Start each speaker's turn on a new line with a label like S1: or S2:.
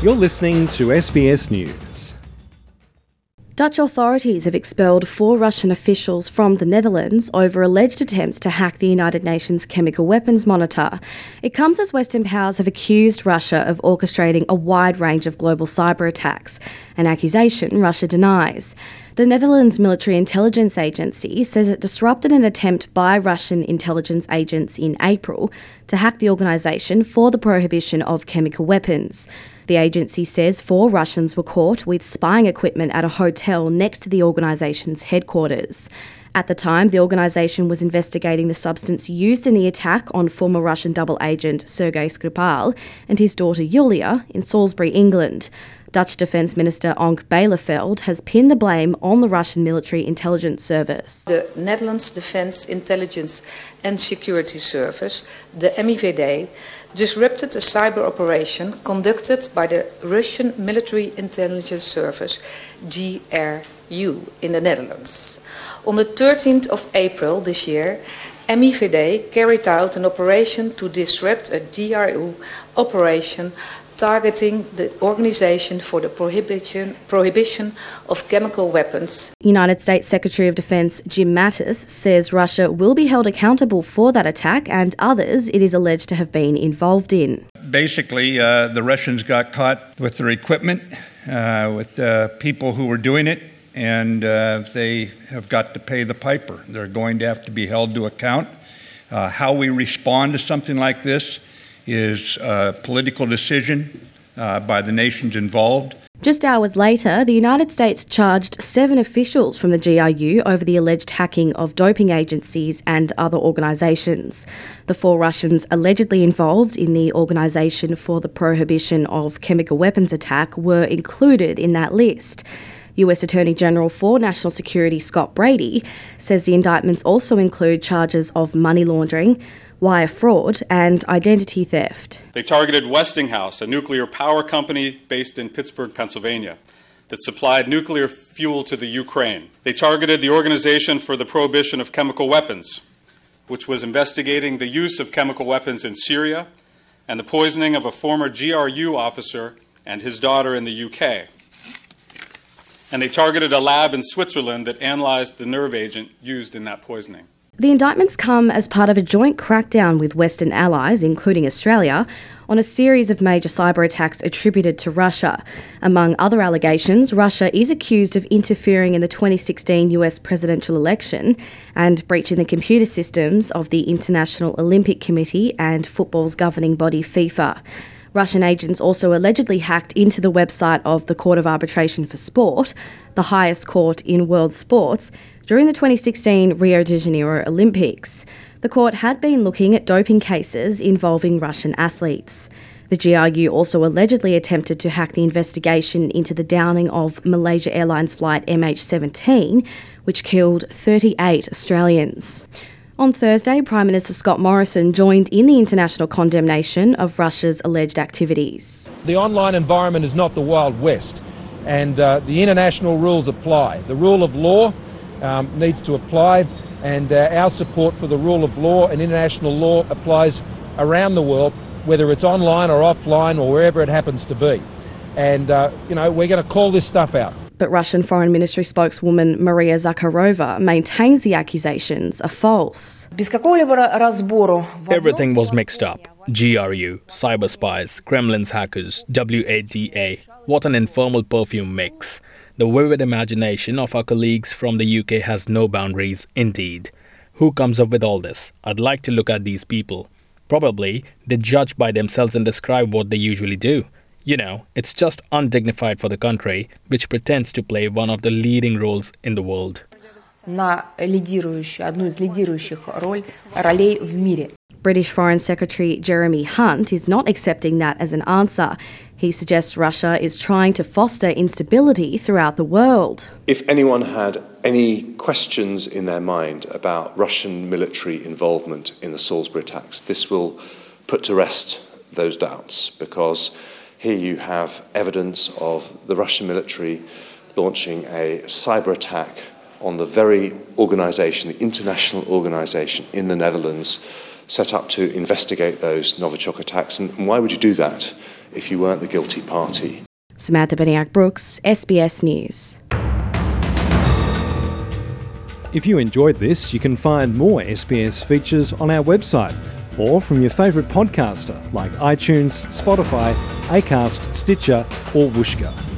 S1: You're listening to SBS News.
S2: Dutch authorities have expelled 4 Russian officials from the Netherlands over alleged attempts to hack the United Nations Chemical Weapons Monitor. It comes as Western powers have accused Russia of orchestrating a wide range of global cyber attacks, an accusation Russia denies. The Netherlands Military Intelligence Agency says it disrupted an attempt by Russian intelligence agents in April to hack the organisation for the prohibition of chemical weapons. The agency says 4 Russians were caught with spying equipment at a hotel next to the organisation's headquarters. At the time, the organisation was investigating the substance used in the attack on former Russian double agent Sergei Skripal and his daughter Yulia in Salisbury, England. Dutch Defence Minister Anke Bijleveld has pinned the blame on the Russian Military Intelligence Service.
S3: The Netherlands Defence Intelligence and Security Service, the MIVD, disrupted a cyber operation conducted by the Russian Military Intelligence Service, GRU, in the Netherlands. On the 13th of April this year, MIVD carried out an operation to disrupt a GRU operation targeting the Organization for the Prohibition of Chemical Weapons.
S2: United States Secretary of Defence Jim Mattis says Russia will be held accountable for that attack and others it is alleged to have been involved in.
S4: Basically, the Russians got caught with their equipment, with the people who were doing it, and they have got to pay the piper. They're going to have to be held to account. How we respond to something like this is a political decision by the nations involved.
S2: Just hours later, the United States charged 7 officials from the GRU over the alleged hacking of doping agencies and other organisations. The 4 Russians allegedly involved in the Organisation for the Prohibition of Chemical Weapons attack were included in that list. US Attorney General for National Security Scott Brady says the indictments also include charges of money laundering, wire fraud and identity theft.
S5: They targeted Westinghouse, a nuclear power company based in Pittsburgh, Pennsylvania, that supplied nuclear fuel to the Ukraine. They targeted the Organization for the Prohibition of Chemical Weapons, which was investigating the use of chemical weapons in Syria and the poisoning of a former GRU officer and his daughter in the UK. And they targeted a lab in Switzerland that analysed the nerve agent used in that poisoning.
S2: The indictments come as part of a joint crackdown with Western allies, including Australia, on a series of major cyber attacks attributed to Russia. Among other allegations, Russia is accused of interfering in the 2016 US presidential election and breaching the computer systems of the International Olympic Committee and football's governing body FIFA. Russian agents also allegedly hacked into the website of the Court of Arbitration for Sport, the highest court in world sports, during the 2016 Rio de Janeiro Olympics. The court had been looking at doping cases involving Russian athletes. The GRU also allegedly attempted to hack the investigation into the downing of Malaysia Airlines flight MH17, which killed 38 Australians. On Thursday, Prime Minister Scott Morrison joined in the international condemnation of Russia's alleged activities.
S6: The online environment is not the Wild West, and the international rules apply. The rule of law needs to apply, and our support for the rule of law and international law applies around the world, whether it's online or offline or wherever it happens to be. And, we're going to call this stuff out.
S2: But Russian Foreign Ministry spokeswoman Maria Zakharova maintains the accusations are false.
S7: Everything was mixed up. GRU, cyber spies, Kremlin's hackers, WADA. What an informal perfume mix. The vivid imagination of our colleagues from the UK has no boundaries, indeed. Who comes up with all this? I'd like to look at these people. Probably they judge by themselves and describe what they usually do. You know, it's just undignified for the country, which pretends to play one of the leading roles in the world.
S2: British Foreign Secretary Jeremy Hunt is not accepting that as an answer. He suggests Russia is trying to foster instability throughout the world.
S8: If anyone had any questions in their mind about Russian military involvement in the Salisbury attacks, this will put to rest those doubts, because here you have evidence of the Russian military launching a cyber attack on the very organisation, the international organisation in the Netherlands, set up to investigate those Novichok attacks. And why would you do that if you weren't the guilty party.
S2: Samantha Beniak-Brooks, SBS News.
S1: If you enjoyed this, you can find more SBS features on our website or from your favourite podcaster like iTunes, Spotify, Acast, Stitcher or Whooshkaa.